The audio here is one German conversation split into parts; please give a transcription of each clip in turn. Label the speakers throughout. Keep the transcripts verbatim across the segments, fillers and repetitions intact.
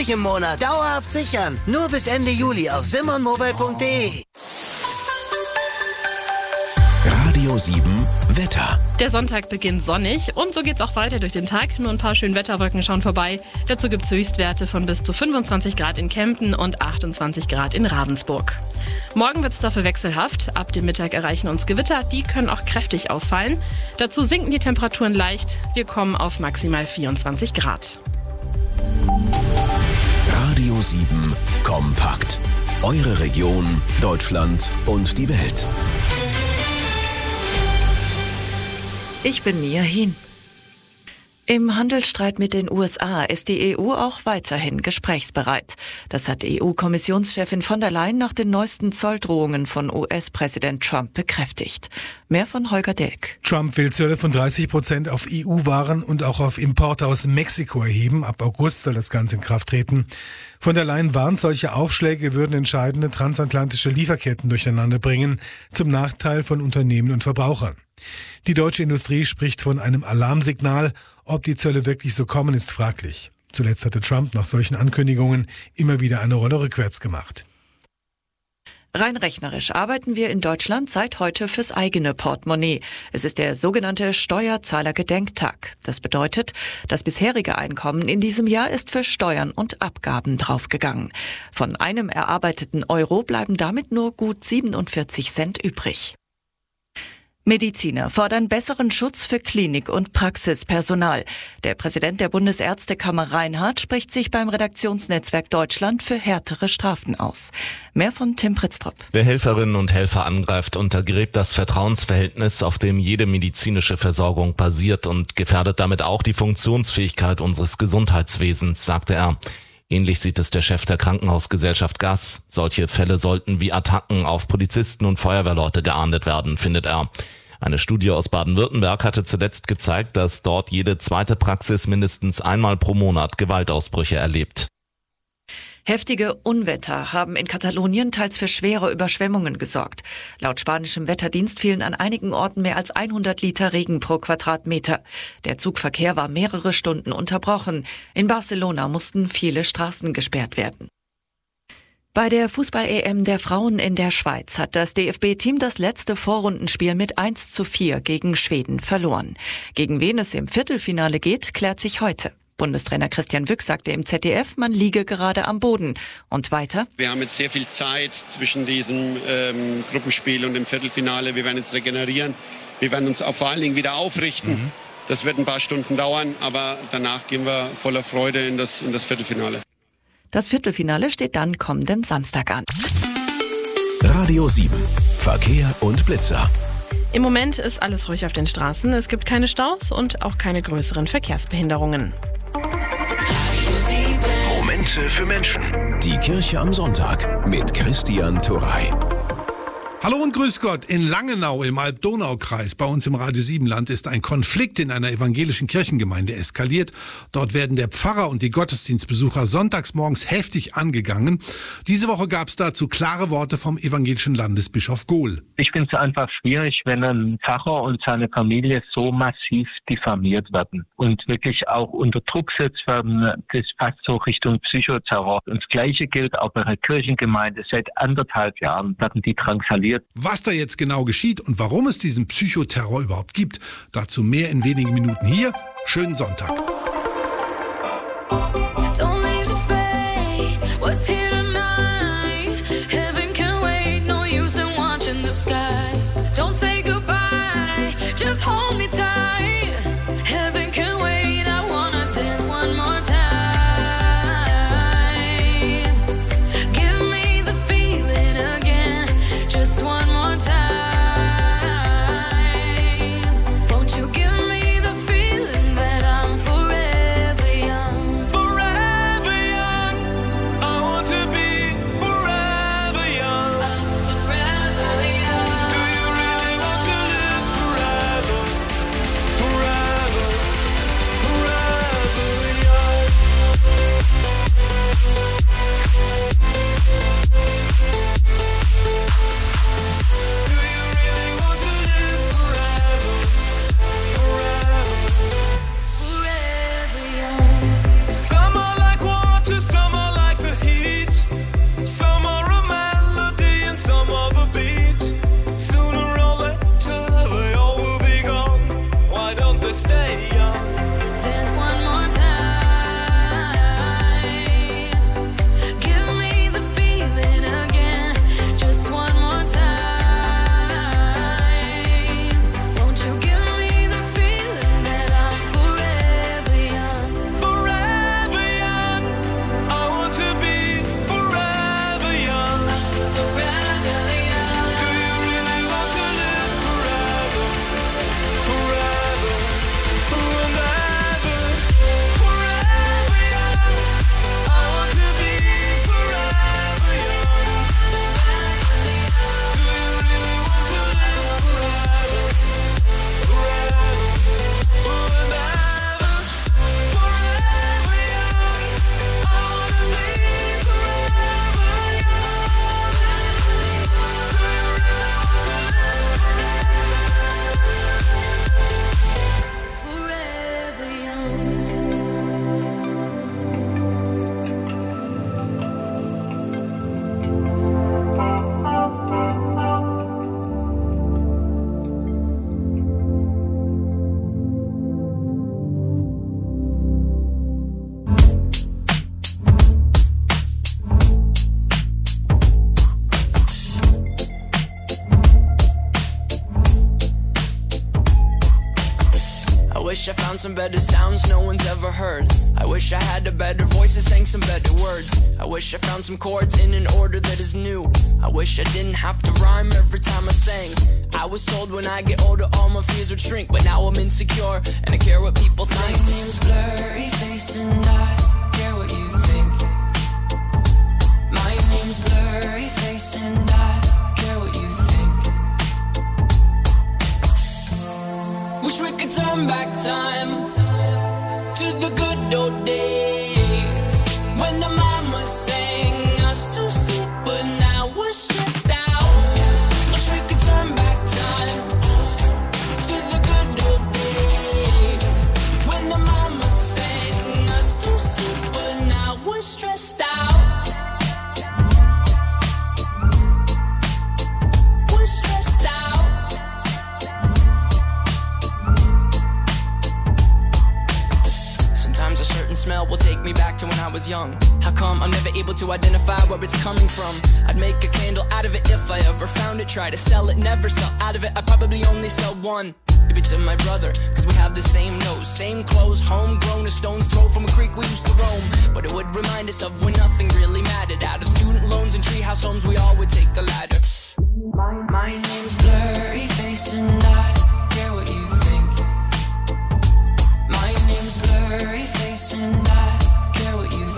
Speaker 1: fünfzig im Monat dauerhaft sichern. Nur bis Ende Juli auf simonmobile punkt de.
Speaker 2: Radio sieben Wetter.
Speaker 3: Der Sonntag beginnt sonnig und so geht's auch weiter durch den Tag. Nur ein paar schöne Wetterwolken schauen vorbei. Dazu gibt's Höchstwerte von bis zu fünfundzwanzig Grad in Kempten und achtundzwanzig Grad in Ravensburg. Morgen wird's dafür wechselhaft. Ab dem Mittag erreichen uns Gewitter, die können auch kräftig ausfallen. Dazu sinken die Temperaturen leicht. Wir kommen auf maximal vierundzwanzig Grad.
Speaker 2: Radio sieben Kompakt. Eure Region, Deutschland und die Welt.
Speaker 4: Ich bin Mia Hien. Im Handelsstreit mit den U S A ist die E U auch weiterhin gesprächsbereit. Das hat E U-Kommissionschefin von der Leyen nach den neuesten Zolldrohungen von U S-Präsident Trump bekräftigt. Mehr von Holger Dilk.
Speaker 5: Trump will Zölle von dreißig Prozent auf E U-Waren und auch auf Importe aus Mexiko erheben. Ab August soll das Ganze in Kraft treten. Von der Leyen warnt, solche Aufschläge würden entscheidende transatlantische Lieferketten durcheinander bringen, zum Nachteil von Unternehmen und Verbrauchern. Die deutsche Industrie spricht von einem Alarmsignal. Ob die Zölle wirklich so kommen, ist fraglich. Zuletzt hatte Trump nach solchen Ankündigungen immer wieder eine Rolle rückwärts gemacht.
Speaker 4: Rein rechnerisch arbeiten wir in Deutschland seit heute fürs eigene Portemonnaie. Es ist der sogenannte Steuerzahlergedenktag. Das bedeutet, das bisherige Einkommen in diesem Jahr ist für Steuern und Abgaben draufgegangen. Von einem erarbeiteten Euro bleiben damit nur gut siebenundvierzig Cent übrig. Mediziner fordern besseren Schutz für Klinik- und Praxispersonal. Der Präsident der Bundesärztekammer Reinhardt spricht sich beim Redaktionsnetzwerk Deutschland für härtere Strafen aus. Mehr von Tim Pritztrup.
Speaker 6: Wer Helferinnen und Helfer angreift, untergräbt das Vertrauensverhältnis, auf dem jede medizinische Versorgung basiert und gefährdet damit auch die Funktionsfähigkeit unseres Gesundheitswesens, sagte er. Ähnlich sieht es der Chef der Krankenhausgesellschaft G A S. Solche Fälle sollten wie Attacken auf Polizisten und Feuerwehrleute geahndet werden, findet er. Eine Studie aus Baden-Württemberg hatte zuletzt gezeigt, dass dort jede zweite Praxis mindestens einmal pro Monat Gewaltausbrüche erlebt.
Speaker 4: Heftige Unwetter haben in Katalonien teils für schwere Überschwemmungen gesorgt. Laut spanischem Wetterdienst fielen an einigen Orten mehr als hundert Liter Regen pro Quadratmeter. Der Zugverkehr war mehrere Stunden unterbrochen. In Barcelona mussten viele Straßen gesperrt werden. Bei der Fußball-E M der Frauen in der Schweiz hat das D F B-Team das letzte Vorrundenspiel mit eins zu vier gegen Schweden verloren. Gegen wen es im Viertelfinale geht, klärt sich heute. Bundestrainer Christian Wück sagte im Z D F, man liege gerade am Boden. Und weiter?
Speaker 7: Wir haben jetzt sehr viel Zeit zwischen diesem ähm, Gruppenspiel und dem Viertelfinale. Wir werden jetzt regenerieren. Wir werden uns auch vor allen Dingen wieder aufrichten. Mhm. Das wird ein paar Stunden dauern, aber danach gehen wir voller Freude in das, in das Viertelfinale.
Speaker 4: Das Viertelfinale steht dann kommenden Samstag an.
Speaker 2: Radio sieben. Verkehr und Blitzer.
Speaker 3: Im Moment ist alles ruhig auf den Straßen. Es gibt keine Staus und auch keine größeren Verkehrsbehinderungen.
Speaker 2: Momente für Menschen. Die Kirche am Sonntag mit Christian Turrey.
Speaker 5: Hallo und grüß Gott. In Langenau im Alb-Donau-Kreis bei uns im Radio sieben Land ist ein Konflikt in einer evangelischen Kirchengemeinde eskaliert. Dort werden der Pfarrer und die Gottesdienstbesucher sonntags morgens heftig angegangen. Diese Woche gab es dazu klare Worte vom evangelischen Landesbischof Gohl.
Speaker 8: Ich finde es einfach schwierig, wenn ein Pfarrer und seine Familie so massiv diffamiert werden und wirklich auch unter Druck gesetzt werden. Das passt so Richtung Psychoterror. Und das Gleiche gilt auch bei der Kirchengemeinde. Seit anderthalb Jahren werden die drangsaliert.
Speaker 5: Was da jetzt genau geschieht und warum es diesen Psychoterror überhaupt gibt, dazu mehr in wenigen Minuten hier. Schönen Sonntag.
Speaker 9: Forever wish I found some better sounds no one's ever heard. I wish I had a better voice and sang some better words. I wish I found some chords in an order that is new. I wish I didn't have to rhyme every time I sang. I was told when I get older all my fears would shrink, but now I'm insecure and I care what people think.
Speaker 10: My name's Blurry Face and I care what you think. My name's Blurry Face and I care what you think.
Speaker 9: Wish we could turn back time to the good old days when the mama sang us to sleep, but now we're stressed out. Wish we could turn back time to the good old days when the mama sang us to sleep, but now we're stressed out. We're stressed out. Sometimes a certain smell will take me back to when I was young. How come I'm never able to identify where it's coming from? I'd make a candle out of it if I ever found it. Try to sell it, never sell out of it. I'd probably only sell one. Maybe to my brother, cause we have the same nose, same clothes, homegrown, a stone's throw from a creek we used to roam. But it would remind us of when nothing really mattered. Out of student loans and treehouse homes, we all would take the ladder.
Speaker 10: My, my name's Blurry Face and I care what you think. My name's Blurry Face and I care what you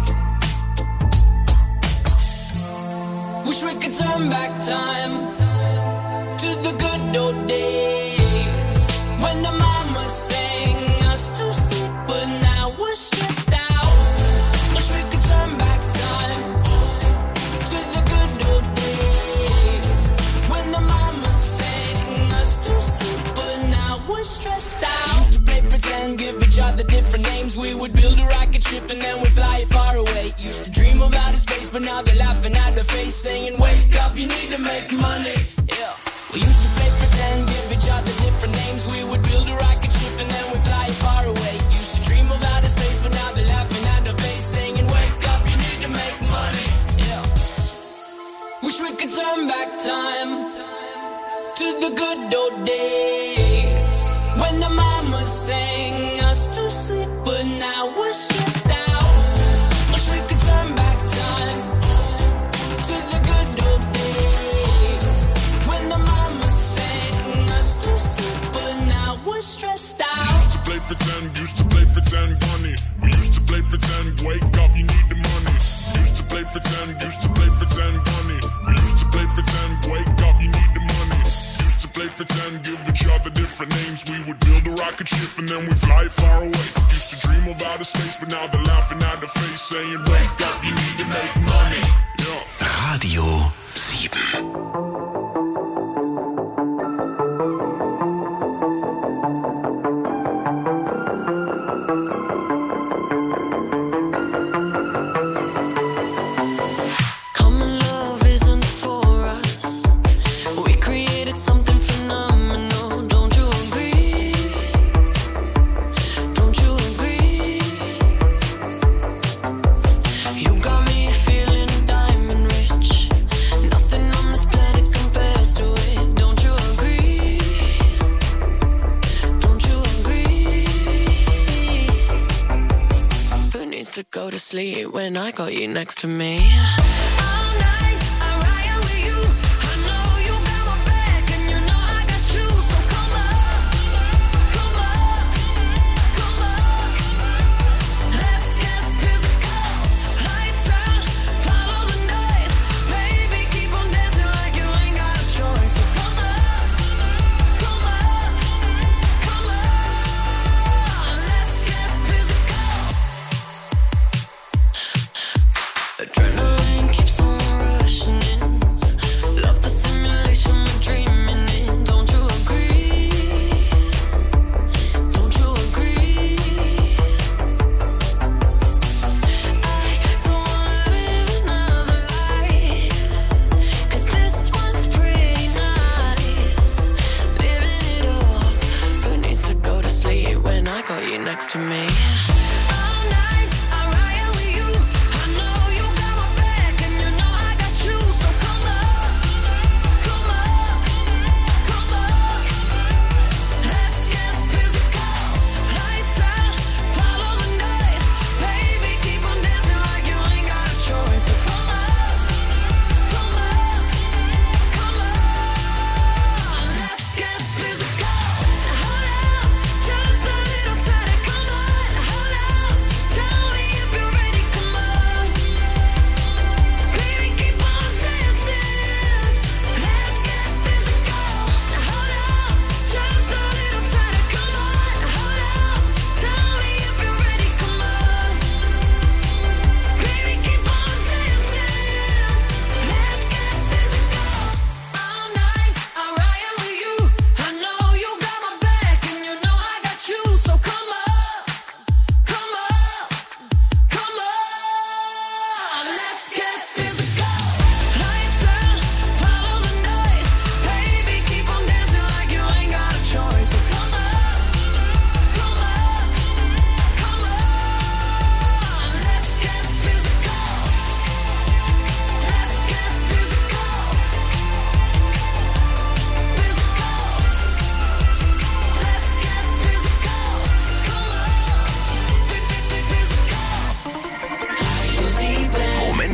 Speaker 10: think.
Speaker 9: Wish we could turn back time to the good old days when the mama sang us to sleep, but now we're stressed out. Wish we could turn back time to the good old days when the mama sang us to sleep, but now we're stressed out. Used to play pretend, give each other different names. We would build a rocket ship and then we'd fly it far away. Used to dream of outer space, but now they're laughing at the face, saying, wake up, you need to make money. Yeah. We used to play pretend, give each other different names. We would build a rocket ship and then we'd fly it far away. Used to dream of outer space, but now they're laughing at the face, saying, wake up, you need to make money. Yeah. Wish we could turn back time to the good old days when the mama sang us to sleep, but now we're stressed out. Wish we could turn back time to the good old days when the mama sang us to sleep, but now we're stressed out.
Speaker 11: We used to play pretend, used to play pretend, bunny. We used to play pretend, wake up, you need the money. Used to play pretend, used to play pretend, bunny. We used to play pretend, wake up, you need the money. Used to play pretend, give each other different names. We would build a rocket ship and then we fly far away. Used to dream of outer space, but now they're laughing at the face, saying, wake up, you need to make money. Yeah.
Speaker 2: Radio sieben.
Speaker 10: To go to sleep when I got you next to me.
Speaker 12: Adrenaline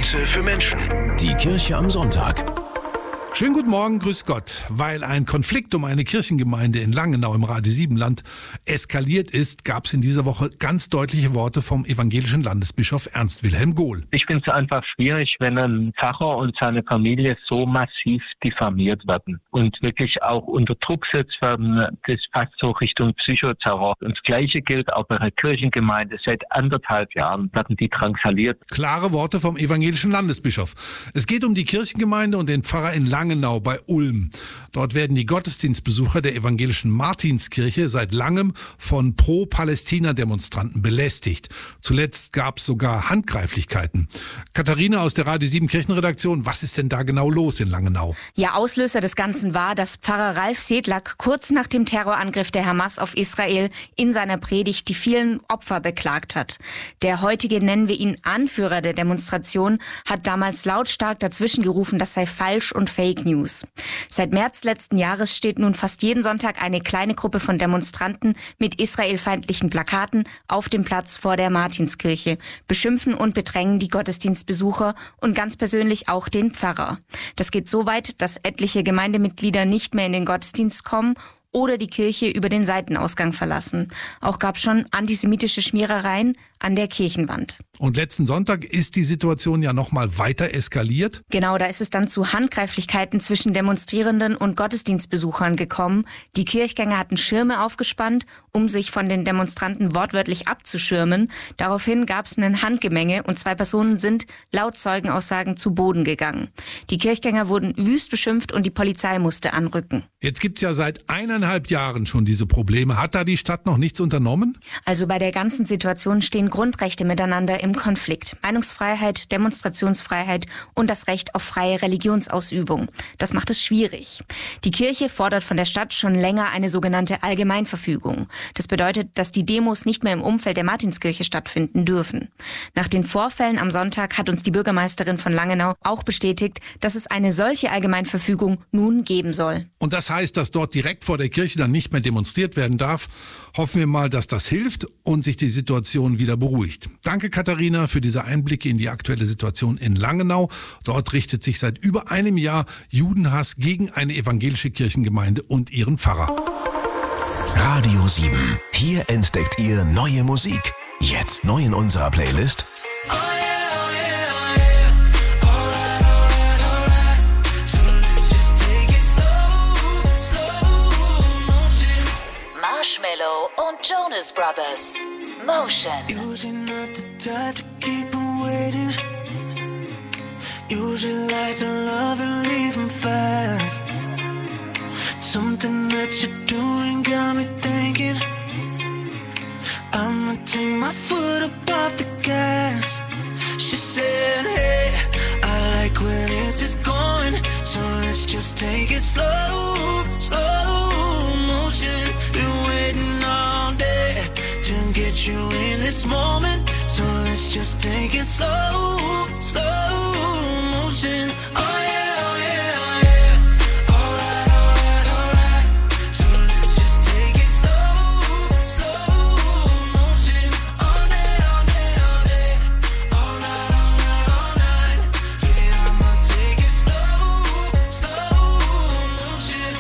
Speaker 2: Momente für Menschen. Die Kirche am Sonntag.
Speaker 12: Schönen guten Morgen, grüß Gott. Weil ein Konflikt um eine Kirchengemeinde in Langenau im Radio sieben Land eskaliert ist, gab es in dieser Woche ganz deutliche Worte vom evangelischen Landesbischof Ernst Wilhelm Gohl.
Speaker 8: Ich finde es einfach schwierig, wenn ein Pfarrer und seine Familie so massiv diffamiert werden und wirklich auch unter Druck gesetzt werden. Das passt so Richtung Psychoterror. Und das Gleiche gilt auch bei der Kirchengemeinde. Seit anderthalb Jahren werden die drangsaliert.
Speaker 12: Klare Worte vom evangelischen Landesbischof. Es geht um die Kirchengemeinde und den Pfarrer in Langenau. Langenau bei Ulm. Dort werden die Gottesdienstbesucher der evangelischen Martinskirche seit langem von Pro-Palästina-Demonstranten belästigt. Zuletzt gab es sogar Handgreiflichkeiten. Katharina aus der Radio sieben Kirchenredaktion, was ist denn da genau los in Langenau?
Speaker 13: Ja, Auslöser des Ganzen war, dass Pfarrer Ralf Sedlak kurz nach dem Terrorangriff der Hamas auf Israel in seiner Predigt die vielen Opfer beklagt hat. Der heutige, nennen wir ihn Anführer der Demonstration, hat damals lautstark dazwischen gerufen, das sei falsch und fake News. Seit März letzten Jahres steht nun fast jeden Sonntag eine kleine Gruppe von Demonstranten mit israelfeindlichen Plakaten auf dem Platz vor der Martinskirche, beschimpfen und bedrängen die Gottesdienstbesucher und ganz persönlich auch den Pfarrer. Das geht so weit, dass etliche Gemeindemitglieder nicht mehr in den Gottesdienst kommen oder die Kirche über den Seitenausgang verlassen. Auch gab es schon antisemitische Schmierereien an der Kirchenwand.
Speaker 12: Und letzten Sonntag ist die Situation ja nochmal weiter eskaliert.
Speaker 13: Genau, da ist es dann zu Handgreiflichkeiten zwischen Demonstrierenden und Gottesdienstbesuchern gekommen. Die Kirchgänger hatten Schirme aufgespannt, um sich von den Demonstranten wortwörtlich abzuschirmen. Daraufhin gab es ein Handgemenge und zwei Personen sind laut Zeugenaussagen zu Boden gegangen. Die Kirchgänger wurden wüst beschimpft und die Polizei musste anrücken.
Speaker 12: Jetzt gibt's ja seit eineinhalb Jahren schon diese Probleme. Hat da die Stadt noch nichts unternommen?
Speaker 13: Also bei der ganzen Situation stehen Grundrechte miteinander im Konflikt. Meinungsfreiheit, Demonstrationsfreiheit und das Recht auf freie Religionsausübung. Das macht es schwierig. Die Kirche fordert von der Stadt schon länger eine sogenannte Allgemeinverfügung. Das bedeutet, dass die Demos nicht mehr im Umfeld der Martinskirche stattfinden dürfen. Nach den Vorfällen am Sonntag hat uns die Bürgermeisterin von Langenau auch bestätigt, dass es eine solche Allgemeinverfügung nun geben soll.
Speaker 12: Und das heißt, dass dort direkt vor der Kirche dann nicht mehr demonstriert werden darf. Hoffen wir mal, dass das hilft und sich die Situation wieder beruhigt. Danke, Katharina, für diese Einblicke in die aktuelle Situation in Langenau. Dort richtet sich seit über einem Jahr Judenhass gegen eine evangelische Kirchengemeinde und ihren Pfarrer.
Speaker 2: Radio sieben. Hier entdeckt ihr neue Musik. Jetzt neu in unserer Playlist.
Speaker 14: Marshmello und Jonas Brothers. Motion.
Speaker 9: Usually not the type to keep him waiting. Usually like to love and leave him fast. Something that you're doing got me thinking I'ma take my foot up off the gas. She said, hey, I like when it's just going, so let's just take it slow, slow motion. Been waiting all day to get you in this moment, so let's just take it slow, slow motion. Oh yeah, oh yeah, oh yeah. Alright, alright, alright. So let's just take it slow, slow motion. All day, all day, all day. All night, all night, all night. Yeah, I'ma take it slow, slow motion.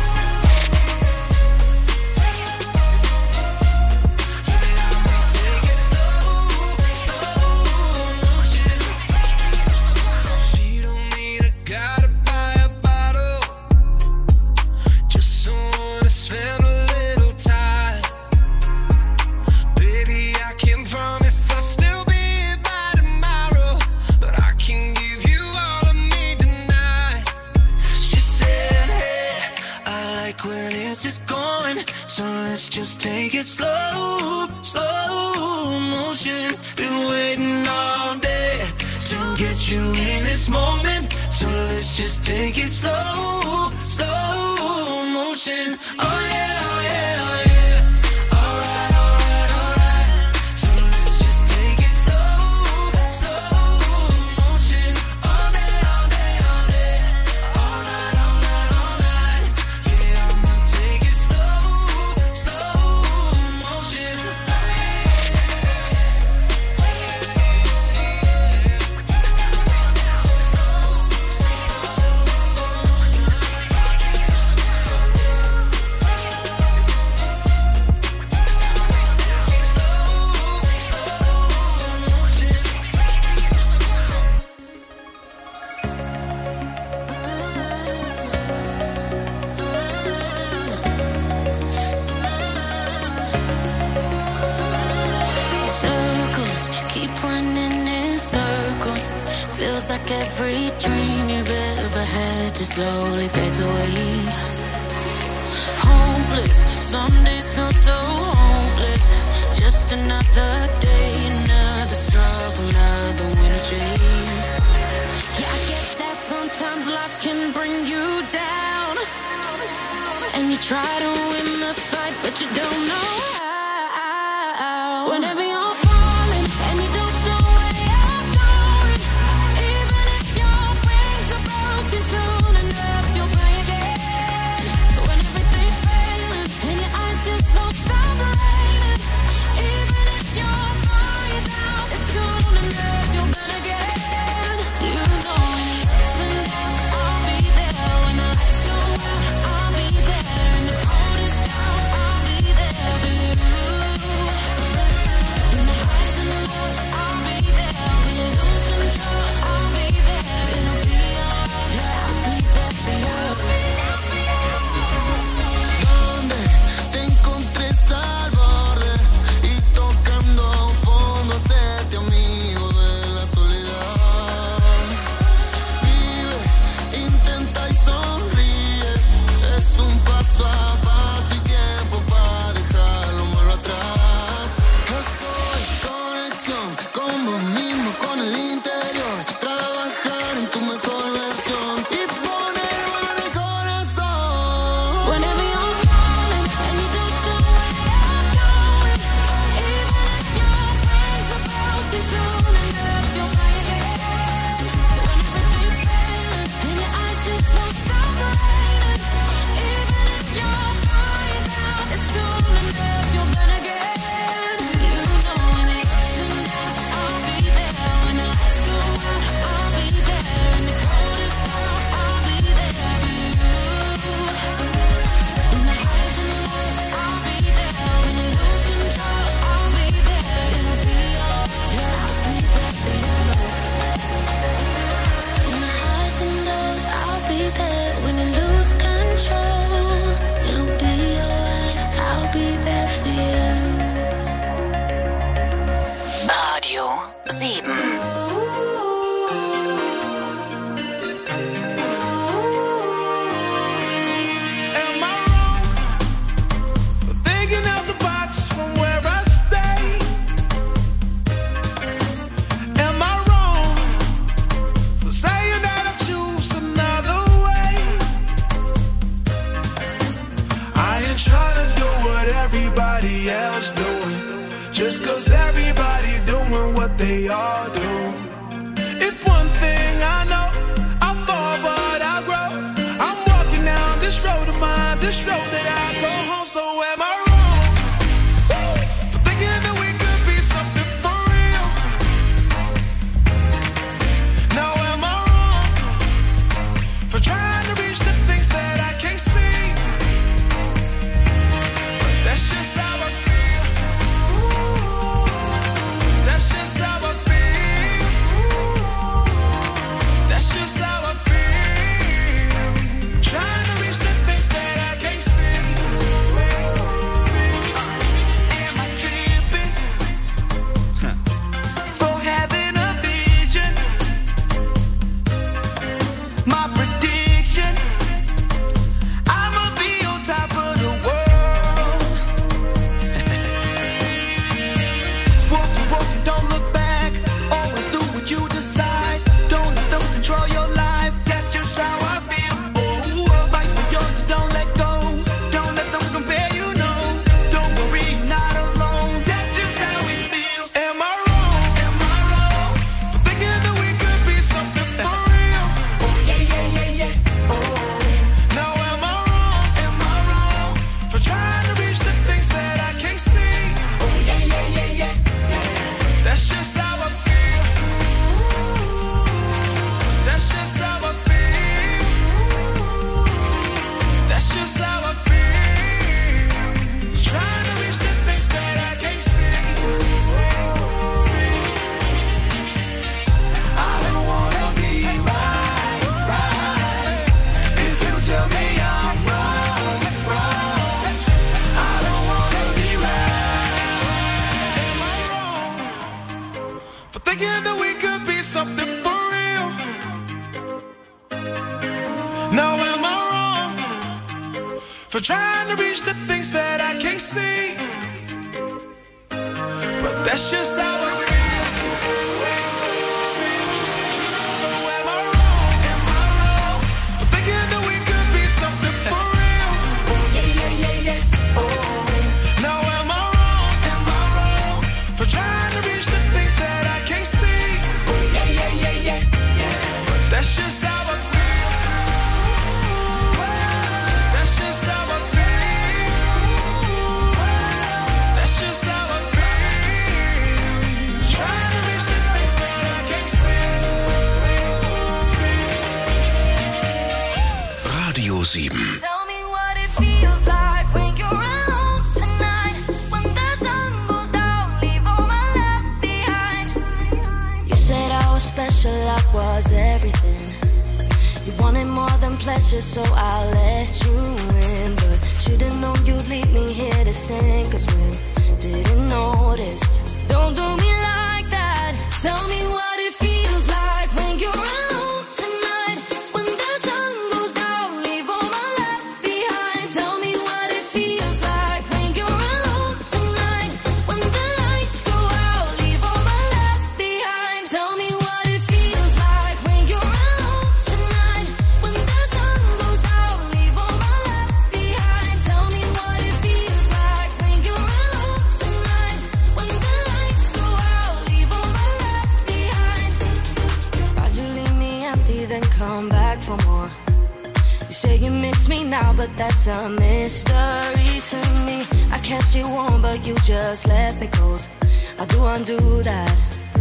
Speaker 9: Just take it slow, slow motion. Been waiting all day to get you in this moment, so let's just take it slow, slow motion. Oh yeah, oh yeah, oh yeah.
Speaker 10: Feels like every dream you've ever had just slowly fades away. Hopeless, some days feel so hopeless. Just another day, another struggle, another winter chase. Yeah, I guess that sometimes life can bring you down, and you try to win the fight, but you don't know how. Whenever you're falling and you don't know where you're going, even if your wings are broken soon enough, you'll fly again. When everything's failing and your eyes just won't stop raining, even if your fire's out, it's soon enough, you'll burn again. You know when the ups and downs, I'll be there. When the lights go out, I'll be there. In the coldest hour, I'll be there for you. In the highs and the lows, I'll be there. When you lose control, I'll be there. It'll be alright, yeah, I'll be there for you.
Speaker 15: Donde te encontré al borde y tocando a un fondo, séte amigo de la soledad. Vive, intenta y sonríe, es un paso a paso y tiempo para dejar lo malo atrás. Soy conexión con vos mismo, con el interior, trabajar en tu mejor versión y poner valor en el corazón.
Speaker 10: Whenever you're falling and you don't know where you're going, even if your wings are broken soon enough, you'll fly again. When everything's failing and your eyes just won't stop raining, even if your fire's out, it's soon enough, you'll burn again. You know when the ups and downs, I'll be there. When the lights go out, I'll be there. In the coldest hour, I'll be there for you. In the highs and the lows, I'll be there. When you lose control, I'll be there. It'll be alright, yeah, I'll be there for you. In the highs and lows, I'll be there. When you lose control, it'll be alright, I'll be there for you.
Speaker 14: Radio sieben.
Speaker 16: Am I wrong for thinking out the box from where I stay? Am I wrong for saying that I choose another way? I ain't trying to do what everybody else doing, just cause everybody doing what they all do. If one thing I know, I fall but I grow. I'm walking down this road of mine, this road that I go home. So am I wrong for thinking that we could be something for real? Now am I wrong for trying to reach the things that I can't see? But that's just how I feel. That's just how I feel. for trying to reach the things that I can't see. But that's just how I feel. So am I wrong? Am I wrong for thinking that we could be something for real? Oh yeah, yeah, yeah, yeah. Oh, now am I wrong? Am I wrong for trying to reach the things that I can't see? Oh yeah, yeah, yeah, yeah, yeah. But that's just how I feel. That's just how I feel. That's just how I feel. Trying to reach the things that I can't see.
Speaker 2: Radio sieben.
Speaker 10: Tell me what it feels like when you're alone tonight. When the sun goes down, leave all my left behind. You said I was special, I was everything. You wanted more than pleasure, so I let you in. But should've known you'd leave me here to sing. Cause when didn't notice. Don't do me like that. Tell me what it feels like when you're alone tonight. When the sun goes down, leave all my left behind. Tell me what it feels like when you're alone tonight. When the lights go out, leave all my left behind. Tell me what it feels like when you're alone tonight. When the sun goes down, leave all my left behind. Tell me what it feels like when you're alone tonight. When the lights go out, leave all my left behind. Why'd you leave me empty, then come back for more? You say you miss me now, but that's a mystery to me. I kept you warm, but you just left me cold. I do undo that,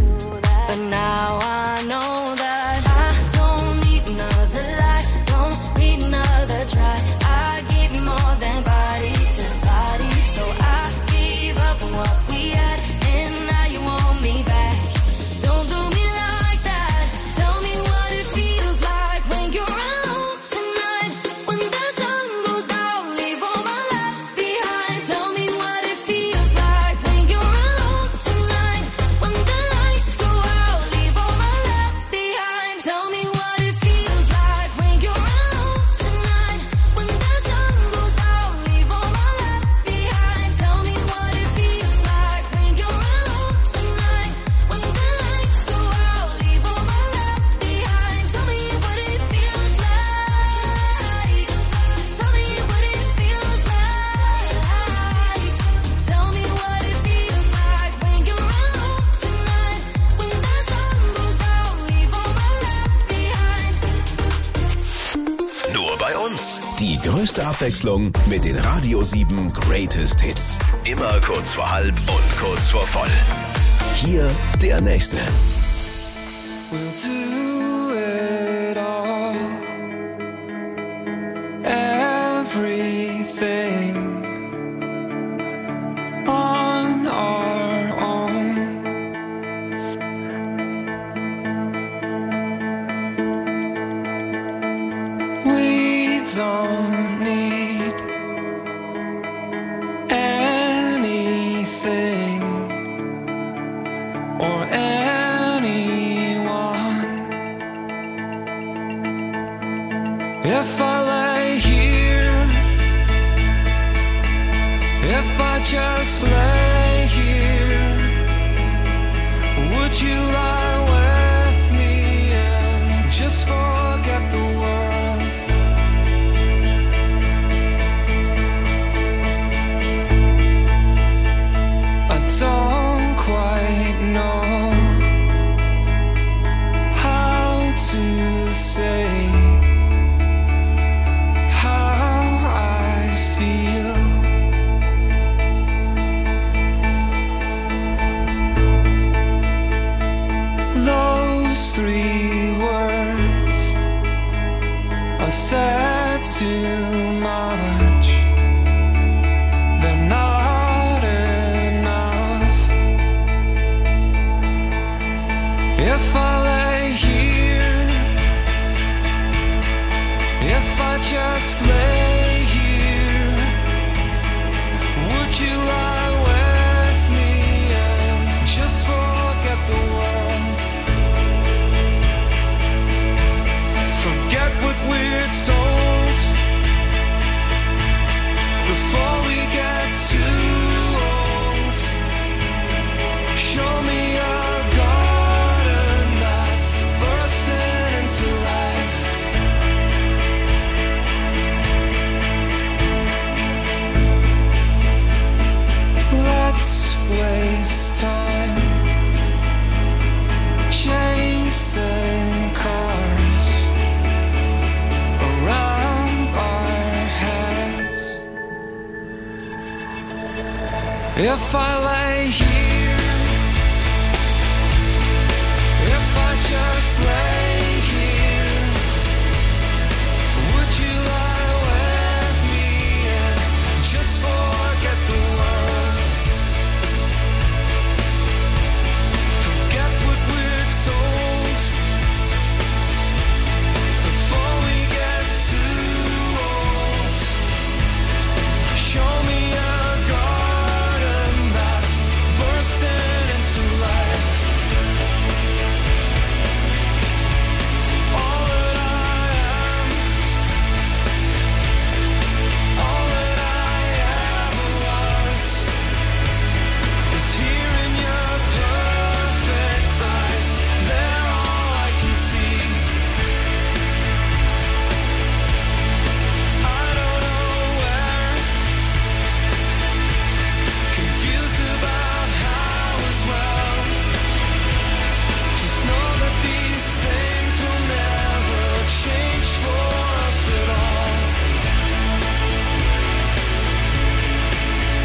Speaker 10: but now I know that I don't need another lie, don't need another try. I give you more than body to body, so I gave up on what we had, and now you want me back. Don't do me like that. Tell me what it feels like when you're alone tonight. When the sun goes down, leave all my left behind. Tell me what it feels like when you're alone tonight. When the lights go out, leave all my left behind. Tell me what it feels like when you're alone tonight. When the sun goes down, leave all my left behind. Tell me what it feels like when you're alone tonight. When the lights go out, leave all my left behind. Tell me what it feels like. Tell me what it feels like. Tell me what it feels like when you're alone tonight. When the sun goes down, leave all my left behind.
Speaker 2: Nur bei uns. Die größte Abwechslung mit den Radio sieben Greatest Hits. Immer kurz vor halb und kurz vor voll. Hier der nächste.
Speaker 9: We'll do it all. Everything on our own. We don't need anything or anyone. If I lay here, if I just lay here, would you lie with me and just forget the world? I don't quite know how to say how I feel.
Speaker 17: if I lay here